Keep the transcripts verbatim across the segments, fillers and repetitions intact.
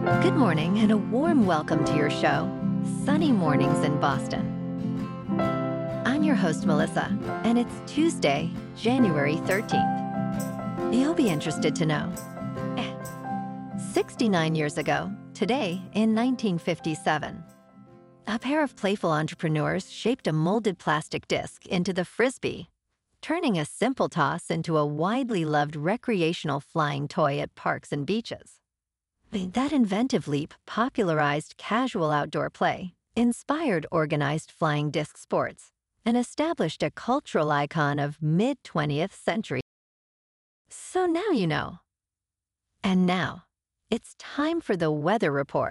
Good morning and a warm welcome to your show, Sunny Mornings in Boston. I'm your host, Melissa, and it's Tuesday, January thirteenth. You'll be interested to know. Eh, sixty-nine years ago, today in nineteen fifty-seven, a pair of playful entrepreneurs shaped a molded plastic disc into the Frisbee, turning a simple toss into a widely loved recreational flying toy at parks and beaches. That inventive leap popularized casual outdoor play, inspired organized flying disc sports, and established a cultural icon of mid-twentieth century. So now you know. And now, it's time for the weather report.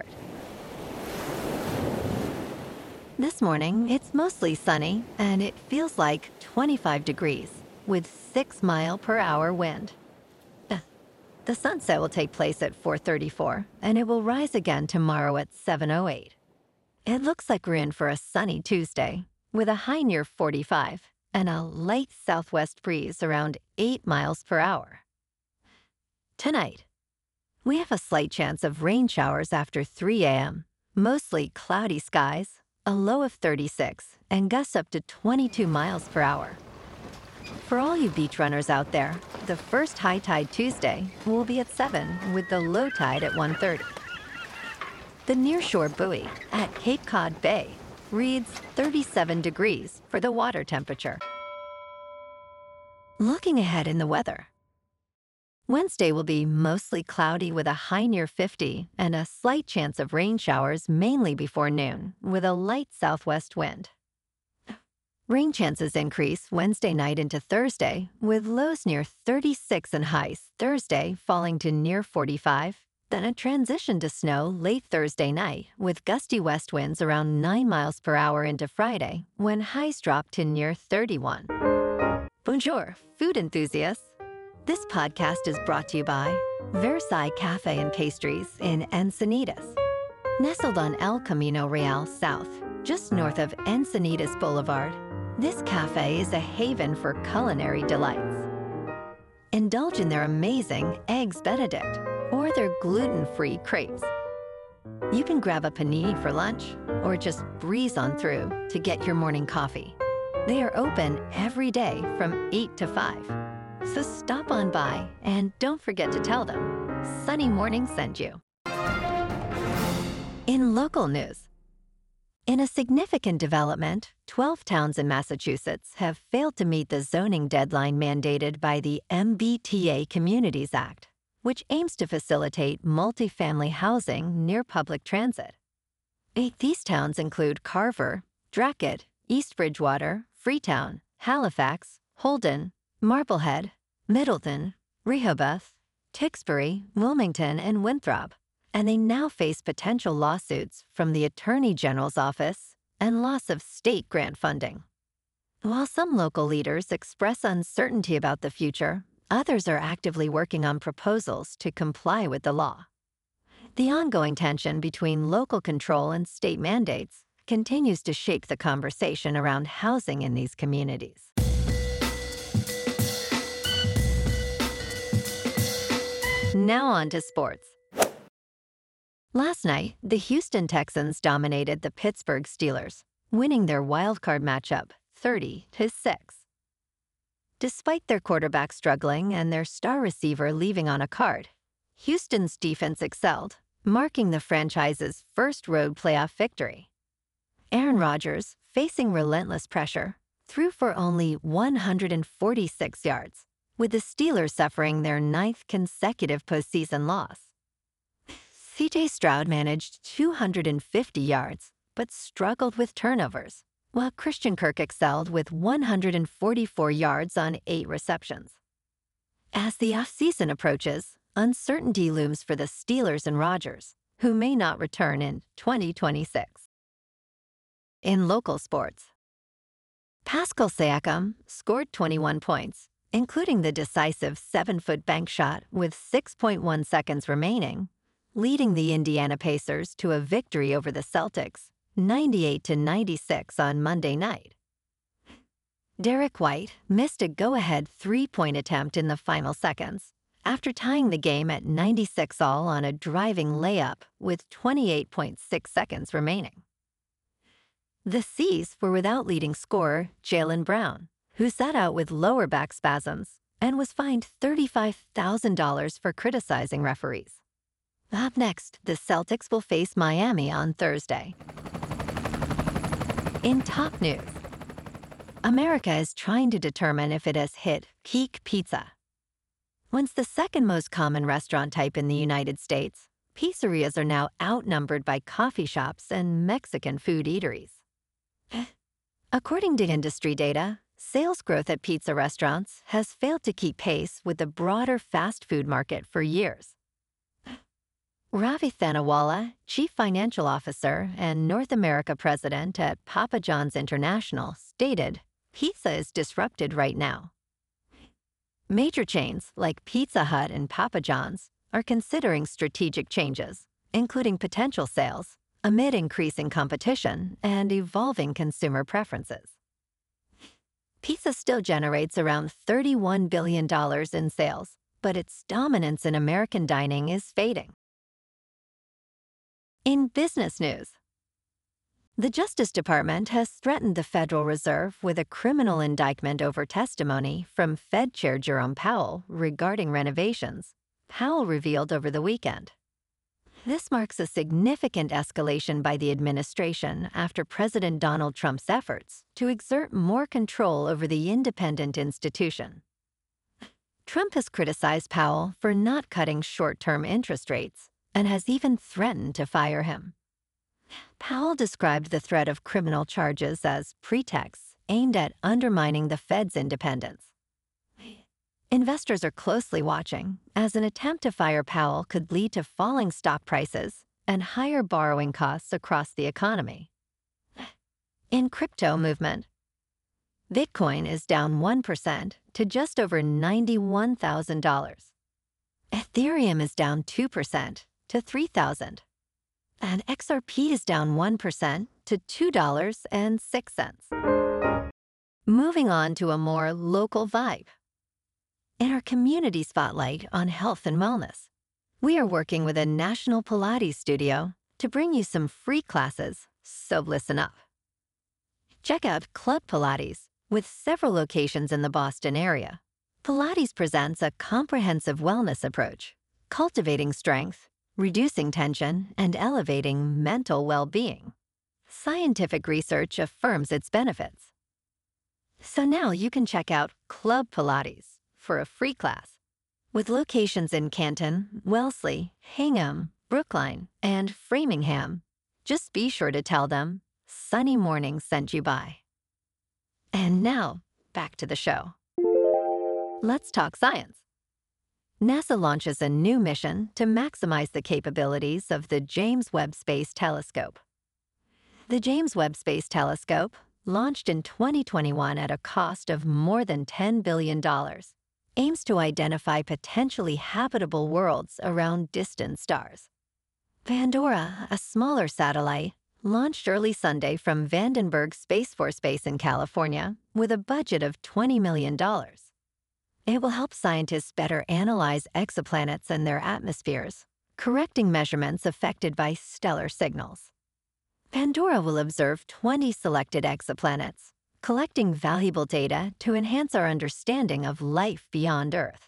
This morning, it's mostly sunny, and it feels like twenty-five degrees, with six mile per hour wind. The sunset will take place at four thirty-four, and it will rise again tomorrow at seven oh eight. It looks like we're in for a sunny Tuesday, with a high near forty-five and a light southwest breeze around eight miles per hour. Tonight, we have a slight chance of rain showers after three a m, mostly cloudy skies, a low of thirty-six, and gusts up to twenty-two miles per hour. For all you beach runners out there, the first high tide Tuesday will be at seven with the low tide at one thirty. The nearshore buoy at Cape Cod Bay reads thirty-seven degrees for the water temperature. Looking ahead in the weather. Wednesday will be mostly cloudy with a high near fifty and a slight chance of rain showers mainly before noon with a light southwest wind. Rain chances increase Wednesday night into Thursday, with lows near thirty-six and highs Thursday falling to near forty-five, then a transition to snow late Thursday night with gusty west winds around nine miles per hour into Friday, when highs drop to near thirty-one. Bonjour, food enthusiasts. This podcast is brought to you by Versailles Cafe and Pastries in Encinitas. Nestled on El Camino Real South, just north of Encinitas Boulevard, this cafe is a haven for culinary delights. Indulge in their amazing Eggs Benedict or their gluten-free crepes. You can grab a panini for lunch or just breeze on through to get your morning coffee. They are open every day from eight to five. So stop on by and don't forget to tell them Sunny Morning sent you. In local news, in a significant development, twelve towns in Massachusetts have failed to meet the zoning deadline mandated by the M B T A Communities Act, which aims to facilitate multifamily housing near public transit. These towns include Carver, Dracut, East Bridgewater, Freetown, Halifax, Holden, Marblehead, Middleton, Rehoboth, Tewksbury, Wilmington, and Winthrop, and they now face potential lawsuits from the Attorney General's office and loss of state grant funding. While some local leaders express uncertainty about the future, others are actively working on proposals to comply with the law. The ongoing tension between local control and state mandates continues to shape the conversation around housing in these communities. Now on to sports. Last night, the Houston Texans dominated the Pittsburgh Steelers, winning their wildcard matchup thirty to six. Despite their quarterback struggling and their star receiver leaving on a card, Houston's defense excelled, marking the franchise's first road playoff victory. Aaron Rodgers, facing relentless pressure, threw for only one hundred forty-six yards, with the Steelers suffering their ninth consecutive postseason loss. C J Stroud managed two hundred fifty yards, but struggled with turnovers, while Christian Kirk excelled with one hundred forty-four yards on eight receptions. As the offseason approaches, uncertainty looms for the Steelers and Rodgers, who may not return in twenty twenty-six. In local sports, Pascal Siakam scored twenty-one points, including the decisive seven-foot bank shot with six point one seconds remaining, leading the Indiana Pacers to a victory over the Celtics, ninety-eight to ninety-six on Monday night. Derek White missed a go-ahead three-point attempt in the final seconds after tying the game at ninety-six all on a driving layup with twenty-eight point six seconds remaining. The C's were without leading scorer Jaylen Brown, who sat out with lower back spasms and was fined thirty-five thousand dollars for criticizing referees. Up next, the Celtics will face Miami on Thursday. In top news, America is trying to determine if it has hit peak pizza. Once the second most common restaurant type in the United States, pizzerias are now outnumbered by coffee shops and Mexican food eateries. According to industry data, sales growth at pizza restaurants has failed to keep pace with the broader fast food market for years. Ravi Thanawala, Chief Financial Officer and North America President at Papa John's International, stated, "Pizza is disrupted right now." Major chains like Pizza Hut and Papa John's are considering strategic changes, including potential sales, amid increasing competition and evolving consumer preferences. Pizza still generates around thirty-one billion dollars in sales, but its dominance in American dining is fading. In business news, the Justice Department has threatened the Federal Reserve with a criminal indictment over testimony from Fed Chair Jerome Powell regarding renovations, Powell revealed over the weekend. This marks a significant escalation by the administration after President Donald Trump's efforts to exert more control over the independent institution. Trump has criticized Powell for not cutting short-term interest rates and has even threatened to fire him. Powell described the threat of criminal charges as pretexts aimed at undermining the Fed's independence. Investors are closely watching, as an attempt to fire Powell could lead to falling stock prices and higher borrowing costs across the economy. In crypto movement, Bitcoin is down one percent to just over ninety-one thousand dollars. Ethereum is down two percent to three thousand dollars. And X R P is down one percent to two dollars and six cents. Moving on to a more local vibe. In our community spotlight on health and wellness, we are working with a national Pilates studio to bring you some free classes, so listen up. Check out Club Pilates, with several locations in the Boston area. Pilates presents a comprehensive wellness approach, cultivating strength, reducing tension, and elevating mental well-being. Scientific research affirms its benefits. So now you can check out Club Pilates for a free class. With locations in Canton, Wellesley, Hingham, Brookline, and Framingham, just be sure to tell them Sunny Morning sent you by. And now, back to the show. Let's talk science. NASA launches a new mission to maximize the capabilities of the James Webb Space Telescope. The James Webb Space Telescope, launched in twenty twenty-one at a cost of more than ten billion dollars, aims to identify potentially habitable worlds around distant stars. Pandora, a smaller satellite, launched early Sunday from Vandenberg Space Force Base in California with a budget of twenty million dollars. It will help scientists better analyze exoplanets and their atmospheres, correcting measurements affected by stellar signals. Pandora will observe twenty selected exoplanets, collecting valuable data to enhance our understanding of life beyond Earth.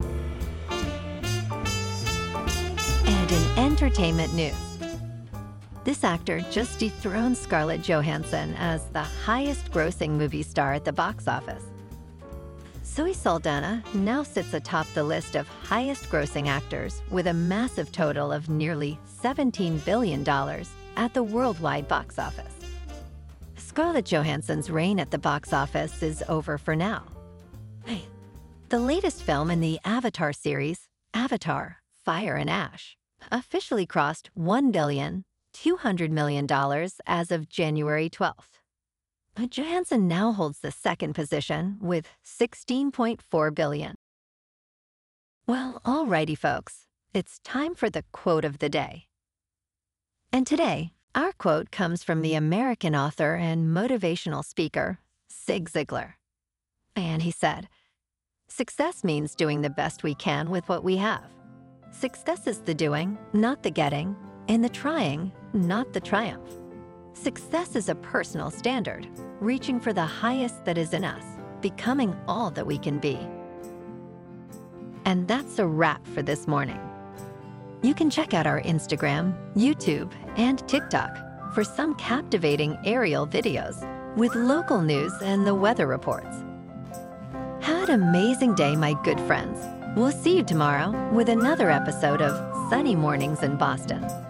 And in entertainment news, this actor just dethroned Scarlett Johansson as the highest-grossing movie star at the box office. Zoe Saldana now sits atop the list of highest-grossing actors with a massive total of nearly seventeen billion dollars at the worldwide box office. Scarlett Johansson's reign at the box office is over for now. The latest film in the Avatar series, Avatar: Fire and Ash, officially crossed one billion two hundred million dollars as of January twelfth. But Johansson now holds the second position with sixteen point four billion dollars. Well, alrighty, folks, it's time for the quote of the day. And today, our quote comes from the American author and motivational speaker, Zig Ziglar. And he said, Success means doing the best we can with what we have. Success is the doing, not the getting, and the trying, not the triumph. Success is a personal standard, reaching for the highest that is in us, becoming all that we can be. And that's a wrap for this morning. You can check out our Instagram, YouTube, and TikTok for some captivating aerial videos with local news and the weather reports. Have an amazing day, my good friends. We'll see you tomorrow with another episode of Sunny Mornings in Boston.